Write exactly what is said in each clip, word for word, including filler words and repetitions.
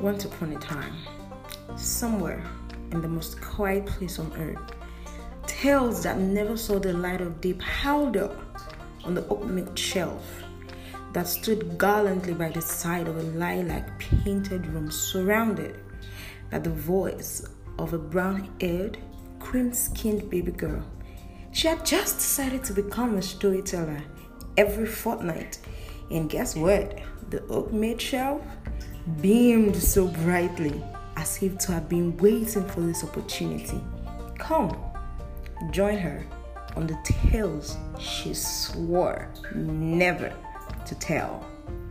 Once upon a time, somewhere in the most quiet place on earth, tales that never saw the light of day piled up on the oak milk shelf that stood gallantly by the side of a lilac painted room, surrounded by the voice of a brown-haired, cream-skinned baby girl. She had just decided to become a storyteller every fortnight, and guess what? The oak milk shelf beamed so brightly, as if to have been waiting for this opportunity. Come, join her on the tales she swore never to tell.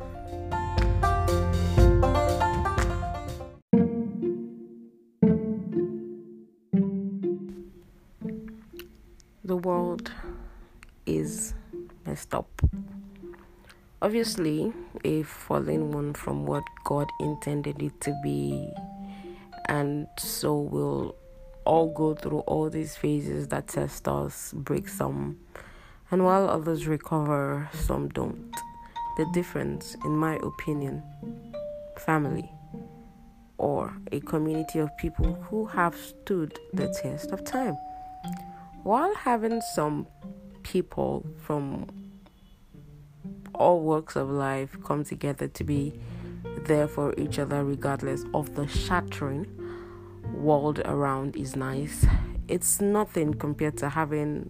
The world is messed up. Obviously, a fallen one from what God intended it to be, and so we'll all go through all these phases that test us, break some, and while others recover, some don't. The difference, in my opinion, family, or a community of people who have stood the test of time. While having some people from all walks of life come together to be there for each other regardless of the shattering world around is nice, it's nothing compared to having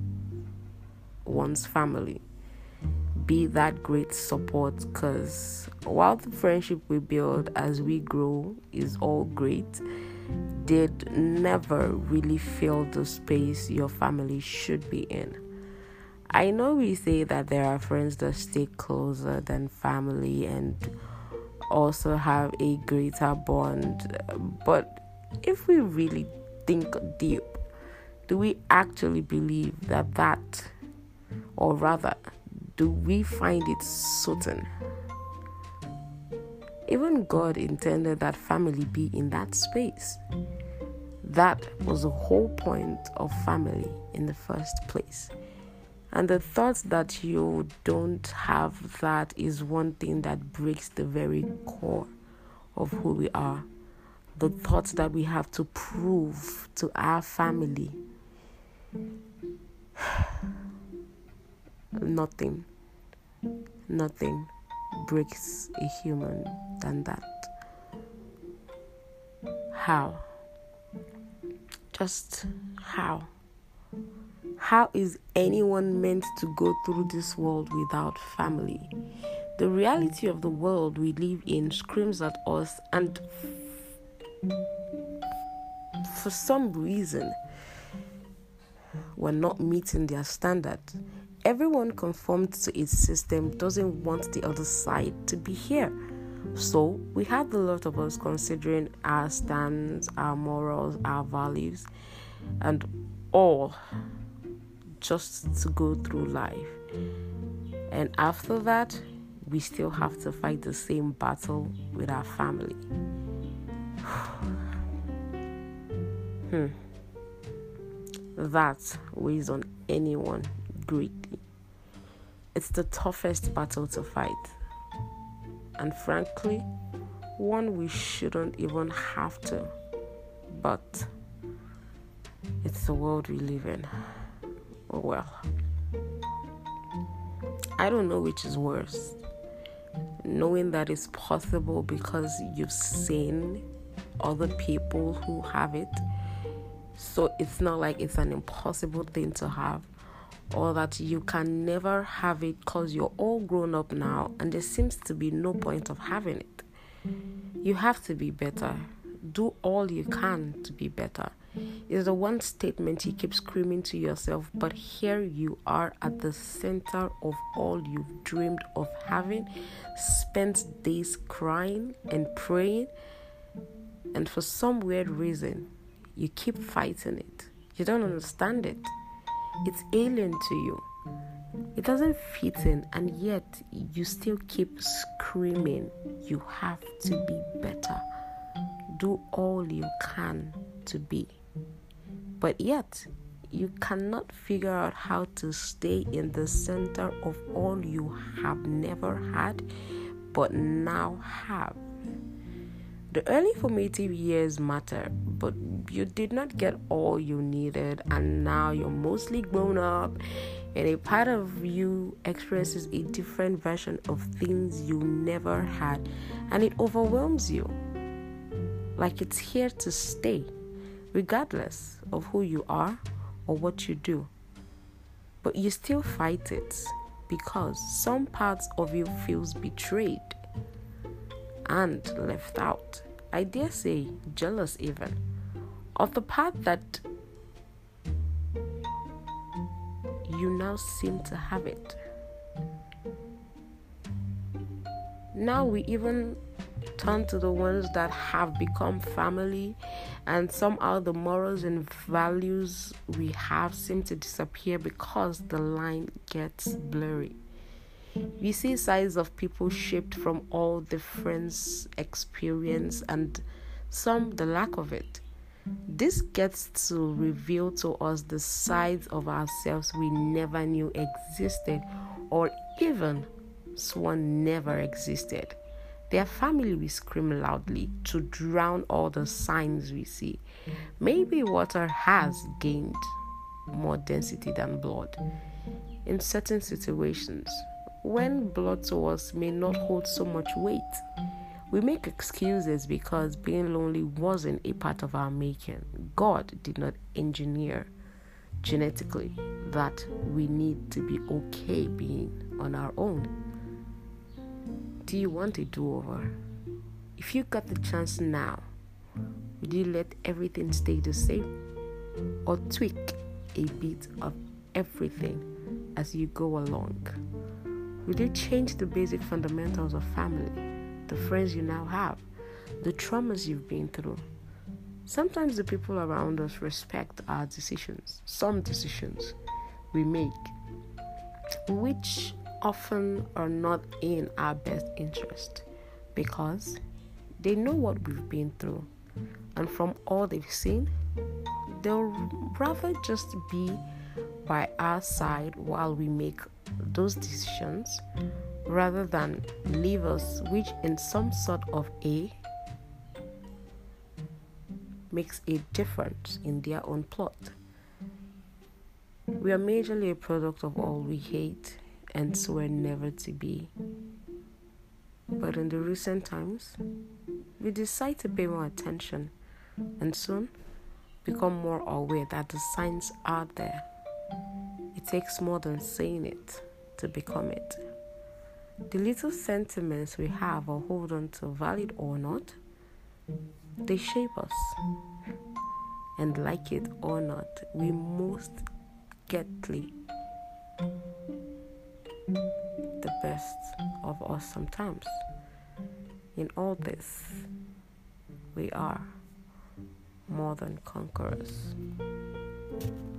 one's family be that great support, because while the friendship we build as we grow is all great, they'd never really fill the space your family should be in. I know we say that there are friends that stay closer than family and also have a greater bond, but if we really think deep, do we actually believe that that, or rather, do we find it certain? Even God intended that family be in that space. That was the whole point of family in the first place. And the thought that you don't have that is one thing that breaks the very core of who we are. The thought that we have to prove to our family nothing, nothing breaks a human than that. How? Just how? How is anyone meant to go through this world without family? The reality of the world we live in screams at us, and for some reason, we're not meeting their standard. Everyone conformed to its system doesn't want the other side to be here. So we have a lot of us considering our stands, our morals, our values, and all just to go through life. And after that, we still have to fight the same battle with our family. hmm. That weighs on anyone greatly. It's the toughest battle to fight. And frankly, one we shouldn't even have to. But it's the world we live in. Oh well. I don't know which is worse. Knowing that it's possible because you've seen other people who have it, so it's not like it's an impossible thing to have, or that you can never have it because you're all grown up now and there seems to be no point of having it. You have to be better. Do all you can to be better. Is the one statement you keep screaming to yourself, but here you are at the center of all you've dreamed of having, spent days crying and praying, and for some weird reason, you keep fighting it. You don't understand it. It's alien to you. It doesn't fit in, and yet you still keep screaming, you have to be better. Do all you can to be. But yet, you cannot figure out how to stay in the center of all you have never had, but now have. The early formative years matter, but you did not get all you needed, and now you're mostly grown up, and a part of you experiences a different version of things you never had, and it overwhelms you. Like it's here to stay, regardless of who you are or what you do. But you still fight it because some parts of you feels betrayed and left out. I dare say jealous even of the part that you now seem to have it. Now we even turn to the ones that have become family, and somehow the morals and values we have seem to disappear because the line gets blurry. We see sides of people shaped from all different experience and some the lack of it. This gets to reveal to us the sides of ourselves we never knew existed or even sworn never existed. Their family we scream loudly to drown all the signs we see. Maybe water has gained more density than blood. In certain situations, when blood to us may not hold so much weight, we make excuses because being lonely wasn't a part of our making. God did not engineer genetically that we need to be okay being on our own. Do you want a do-over? If you got the chance now, would you let everything stay the same or tweak a bit of everything as you go along? Will you change the basic fundamentals of family, the friends you now have, the traumas you've been through? Sometimes the people around us respect our decisions, some decisions we make, which often are not in our best interest because they know what we've been through, and from all they've seen, they'll rather just be by our side while we make those decisions rather than leave us, which in some sort of a makes a difference in their own plot. We are majorly a product of all we hate and swear never to be. But in the recent times, we decide to pay more attention and soon become more aware that the signs are there. It takes more than saying it to become it. The little sentiments we have or hold on to, valid or not, they shape us. And like it or not, we most getly the best of us sometimes. In all this, we are more than conquerors.